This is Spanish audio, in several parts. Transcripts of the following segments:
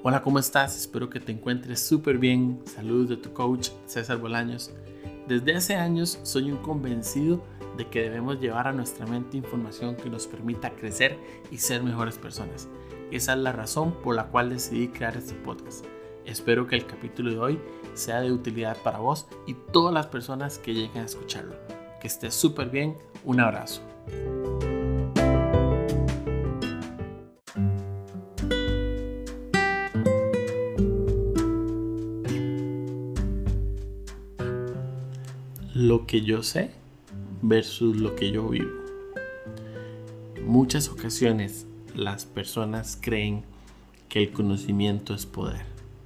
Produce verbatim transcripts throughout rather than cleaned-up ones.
Hola, ¿cómo estás? Espero que te encuentres súper bien. Saludos de tu coach César Bolaños. Desde hace años soy un convencido de que debemos llevar a nuestra mente información que nos permita crecer y ser mejores personas. Esa es la razón por la cual decidí crear este podcast. Espero que el capítulo de hoy sea de utilidad para vos y todas las personas que lleguen a escucharlo. Que estés súper bien. Un abrazo. Lo que yo sé versus lo que yo vivo. En muchas ocasiones las personas creen que el conocimiento es poder.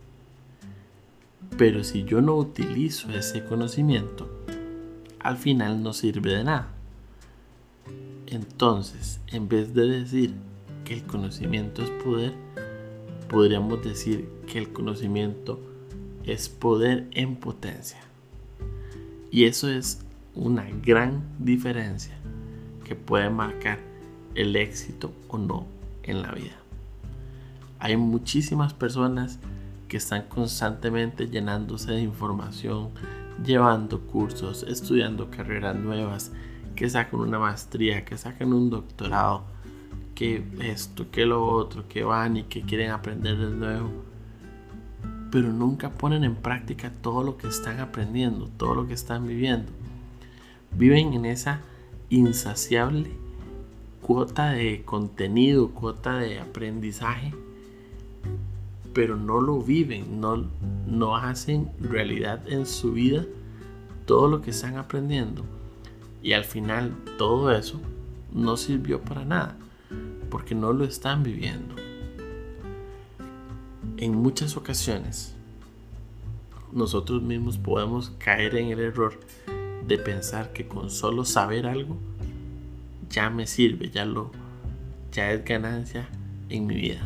Pero si yo no utilizo ese conocimiento, al final no sirve de nada. Entonces, en vez de decir que el conocimiento es poder, podríamos decir que el conocimiento es poder en potencia. Y eso es una gran diferencia que puede marcar el éxito o no en la vida. Hay muchísimas personas que están constantemente llenándose de información, llevando cursos, estudiando carreras nuevas, que sacan una maestría, que sacan un doctorado, que esto, que lo otro, que van y que quieren aprender de nuevo. Pero nunca ponen en práctica todo lo que están aprendiendo, todo lo que están viviendo. Viven en esa insaciable cuota de contenido, cuota de aprendizaje, pero no lo viven, no, no hacen realidad en su vida todo lo que están aprendiendo. Y al final todo eso no sirvió para nada, porque no lo están viviendo. En muchas ocasiones nosotros mismos podemos caer en el error de pensar que con solo saber algo ya me sirve, ya, lo, ya es ganancia en mi vida.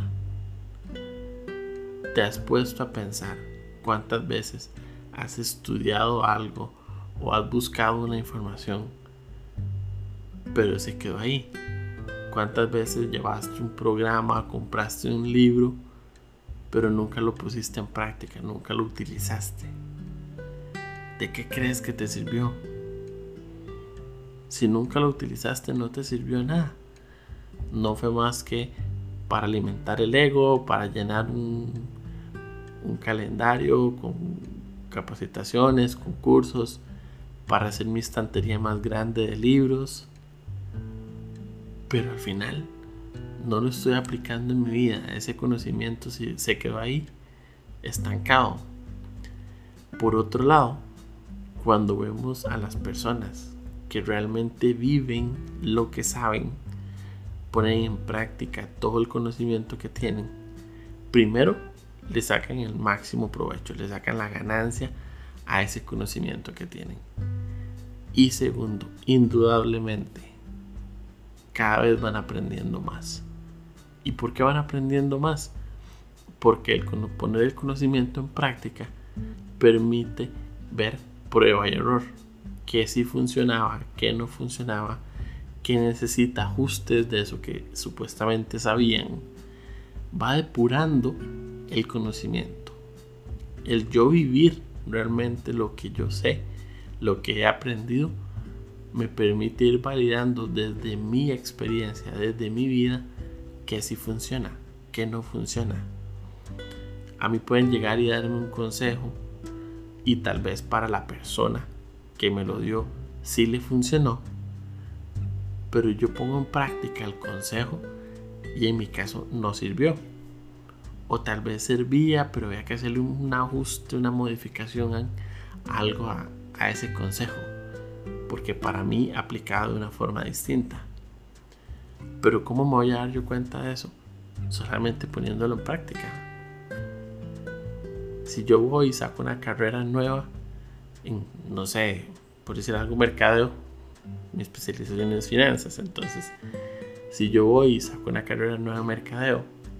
¿Te has puesto a pensar cuántas veces has estudiado algo o has buscado una información, pero se quedó ahí? ¿Cuántas veces llevaste un programa, compraste un libro, pero nunca lo pusiste en práctica, nunca lo utilizaste? ¿De qué crees que te sirvió? Si nunca lo utilizaste, no te sirvió nada. No fue más que para alimentar el ego, para llenar un, un calendario con capacitaciones, con cursos, para hacer mi estantería más grande de libros. Pero al final no lo estoy aplicando en mi vida. Ese conocimiento se quedó ahí, estancado. Por otro lado, cuando vemos a las personas que realmente viven lo que saben, ponen en práctica todo el conocimiento que tienen, primero le sacan el máximo provecho, le sacan la ganancia a ese conocimiento que tienen. Y segundo, indudablemente, cada vez van aprendiendo más. ¿Y por qué van aprendiendo más? Porque el poner el conocimiento en práctica permite ver prueba y error. Qué sí funcionaba, qué no funcionaba, qué necesita ajustes de eso que supuestamente sabían. Va depurando el conocimiento. El yo vivir realmente lo que yo sé, lo que he aprendido, me permite ir validando desde mi experiencia, desde mi vida, que sí funciona, que no funciona. A mí pueden llegar y darme un consejo y tal vez para la persona que me lo dio sí le funcionó, pero yo pongo en práctica el consejo y en mi caso no sirvió. O tal vez servía, pero había que hacerle un ajuste, una modificación a algo a, a ese consejo, porque para mí aplicado de una forma distinta. Pero ¿cómo me voy a dar yo cuenta de eso? Solamente poniéndolo en práctica. Si yo voy y saco una carrera nueva en, no sé, por decir algo, mercadeo, mi especialización es finanzas, entonces si yo voy y saco una carrera nueva en mercadeo,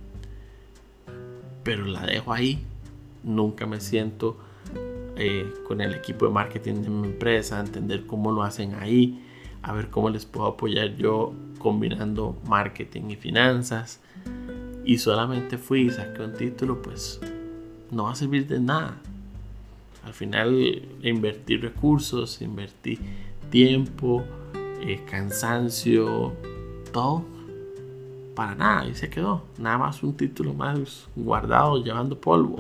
pero la dejo ahí, nunca me siento eh, con el equipo de marketing de mi empresa a entender cómo lo hacen ahí, a ver cómo les puedo apoyar yo combinando marketing y finanzas. y solamente fui y saqué un título, pues no va a servir de nada. Al final invertí recursos, invertí tiempo, eh, cansancio, todo para nada, y se quedó. Nada más un título más guardado, llevando polvo.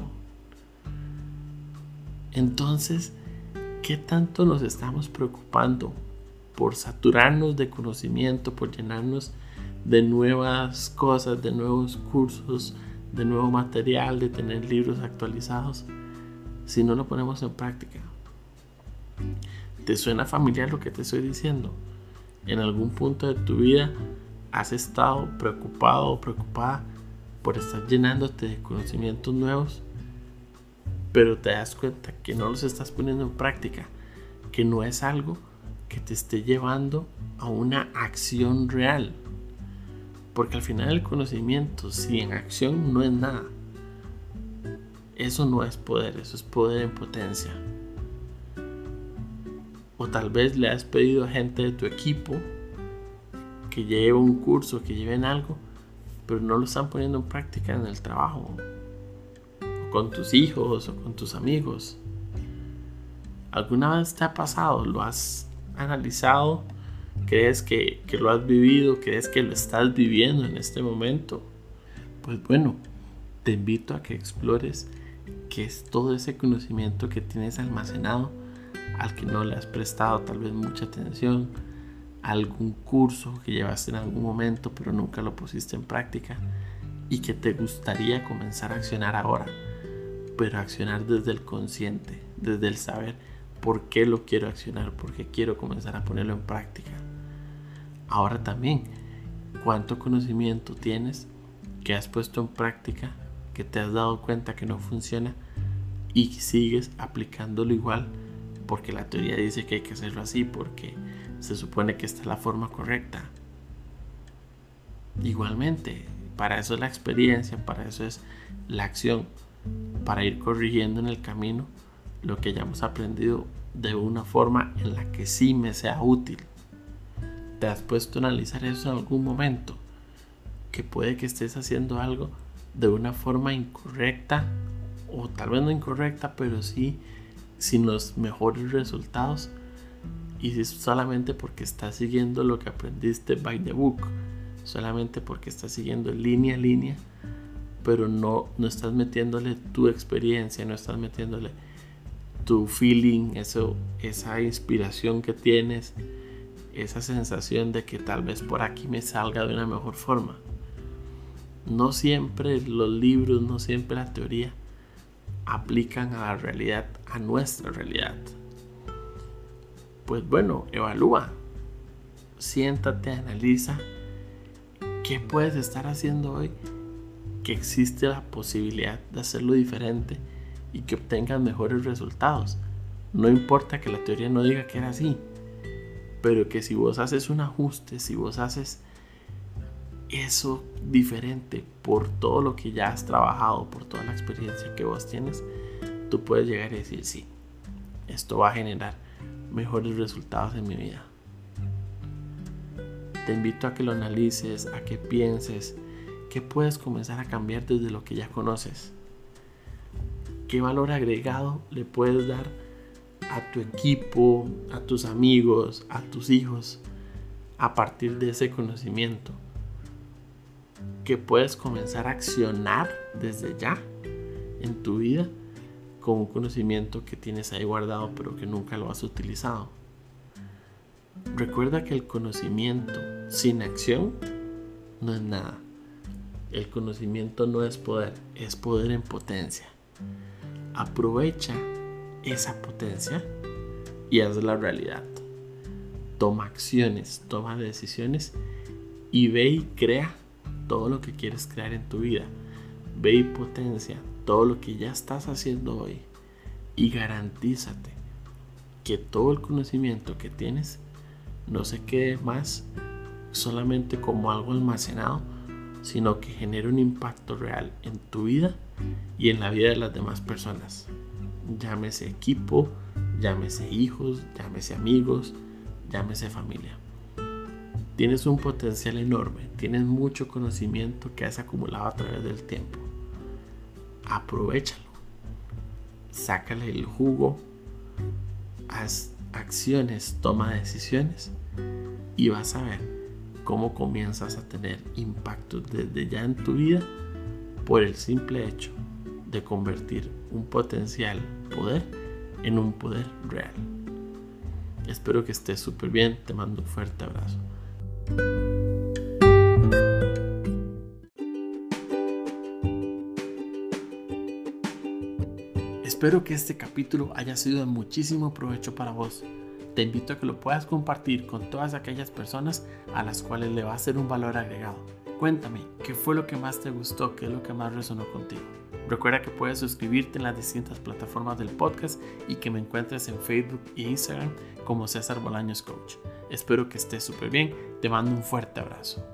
Entonces, ¿qué tanto nos estamos preocupando por saturarnos de conocimiento, por llenarnos de nuevas cosas, de nuevos cursos, de nuevo material, de tener libros actualizados, si no lo ponemos en práctica? ¿Te suena familiar lo que te estoy diciendo? ¿En algún punto de tu vida has estado preocupado o preocupada por estar llenándote de conocimientos nuevos, pero te das cuenta que no los estás poniendo en práctica, que no es algo que te esté llevando a una acción real? Porque al final el conocimiento, si en acción, no es nada. Eso no es poder, eso es poder en potencia. O tal vez le has pedido a gente de tu equipo que lleve un curso, que lleven algo, pero no lo están poniendo en práctica en el trabajo, o con tus hijos, o con tus amigos. ¿Alguna vez te ha pasado? ¿Lo has analizado? ¿Crees que, que lo has vivido? ¿Crees que lo estás viviendo en este momento? Pues bueno, te invito a que explores qué es todo ese conocimiento que tienes almacenado, al que no le has prestado tal vez mucha atención, algún curso que llevaste en algún momento pero nunca lo pusiste en práctica y que te gustaría comenzar a accionar ahora, pero accionar desde el consciente, desde el saber por qué lo quiero accionar, por qué quiero comenzar a ponerlo en práctica. Ahora también, ¿cuánto conocimiento tienes que has puesto en práctica, que te has dado cuenta que no funciona y sigues aplicándolo igual porque la teoría dice que hay que hacerlo así, porque se supone que esta es la forma correcta? Igualmente, para eso es la experiencia, para eso es la acción, para ir corrigiendo en el camino lo que hayamos aprendido de una forma en la que sí me sea útil. ¿Te has puesto a analizar eso en algún momento? Que puede que estés haciendo algo de una forma incorrecta, o tal vez no incorrecta, pero sí sin los mejores resultados, y es solamente porque estás siguiendo lo que aprendiste by the book, solamente porque estás siguiendo línea a línea, pero no, no estás metiéndole tu experiencia, no estás metiéndole tu feeling, eso, esa inspiración que tienes, esa sensación de que tal vez por aquí me salga de una mejor forma. No siempre los libros, no siempre la teoría aplican a la realidad, a nuestra realidad. Pues bueno, evalúa, siéntate, analiza qué puedes estar haciendo hoy, que existe la posibilidad de hacerlo diferente y que obtengas mejores resultados. No importa que la teoría no diga que era así, pero que si vos haces un ajuste, si vos haces eso diferente por todo lo que ya has trabajado, por toda la experiencia que vos tienes, tú puedes llegar y decir: sí, esto va a generar mejores resultados en mi vida. Te invito a que lo analices, a que pienses qué puedes comenzar a cambiar desde lo que ya conoces. ¿Qué valor agregado le puedes dar a tu equipo, a tus amigos, a tus hijos a partir de ese conocimiento? ¿Qué puedes comenzar a accionar desde ya en tu vida con un conocimiento que tienes ahí guardado pero que nunca lo has utilizado? Recuerda que el conocimiento sin acción no es nada. El conocimiento no es poder, es poder en potencia. Aprovecha esa potencia y haz la realidad. Toma acciones, toma decisiones y ve y crea todo lo que quieres crear en tu vida. Ve y potencia todo lo que ya estás haciendo hoy y garantízate que todo el conocimiento que tienes no se quede más solamente como algo almacenado, sino que genere un impacto real en tu vida y en la vida de las demás personas. Llámese equipo, llámese hijos, llámese amigos, llámese familia. Tienes un potencial enorme, tienes mucho conocimiento que has acumulado a través del tiempo. Aprovéchalo, sácale el jugo, haz acciones, toma decisiones y vas a ver cómo comienzas a tener impactos desde ya en tu vida por el simple hecho de convertir un potencial poder en un poder real. Espero que estés súper bien, te mando un fuerte abrazo. Espero que este capítulo haya sido de muchísimo provecho para vos. Te invito a que lo puedas compartir con todas aquellas personas a las cuales le va a ser un valor agregado. Cuéntame, ¿qué fue lo que más te gustó? ¿Qué es lo que más resonó contigo? Recuerda que puedes suscribirte en las distintas plataformas del podcast y que me encuentres en Facebook e Instagram como César Bolaños Coach. Espero que estés súper bien. Te mando un fuerte abrazo.